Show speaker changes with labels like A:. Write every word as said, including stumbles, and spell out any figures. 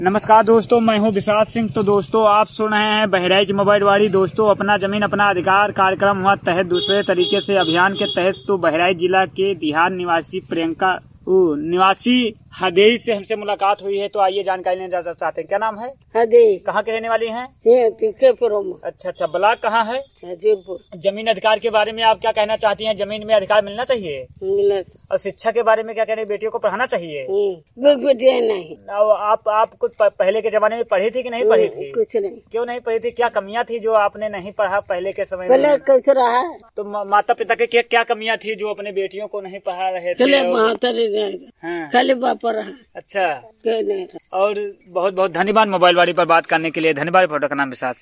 A: नमस्कार दोस्तों, मैं हूं विशाल सिंह। तो दोस्तों, आप सुन रहे हैं बहराइच मोबाइल वाड़ी। दोस्तों, अपना जमीन अपना अधिकार कार्यक्रम हुआ तहत दूसरे तरीके से अभियान के तहत तो बहराइच जिला के बिहार निवासी प्रियंका निवासी हदेई से हमसे मुलाकात हुई है। तो आइए जानकारी लेने जा चाहते हैं। क्या नाम है?
B: हदेई।
A: कहाँ के रहने वाली हैं? अच्छा अच्छा, ब्लॉक कहाँ है?
B: हाजीपुर।
A: जमीन अधिकार के बारे में आप क्या कहना चाहती हैं? जमीन में अधिकार मिलना चाहिए?
B: मिला।
A: और शिक्षा के बारे में क्या कह रहे हैं? बेटियों को पढ़ाना चाहिए?
B: बेटियां नहीं।
A: और आप आप कुछ पहले के जमाने में पढ़ी थी कि नहीं पढ़ी थी?
B: कुछ नहीं।
A: क्यों नहीं पढ़ी थी? क्या कमियां थी जो आपने नहीं पढ़ा पहले के समय
B: पहले
A: में?
B: कुछ रहा।
A: तो माता पिता के क्या, क्या कमियां थी जो अपने बेटियों को नहीं पढ़ा रहे थे?
B: हाँ। खाली बापा रहा।
A: अच्छा।
B: नहीं रहा।
A: और बहुत बहुत धन्यवाद मोबाइल वाली पर बात करने के लिए। धन्यवाद। फोटो का नाम विशाल।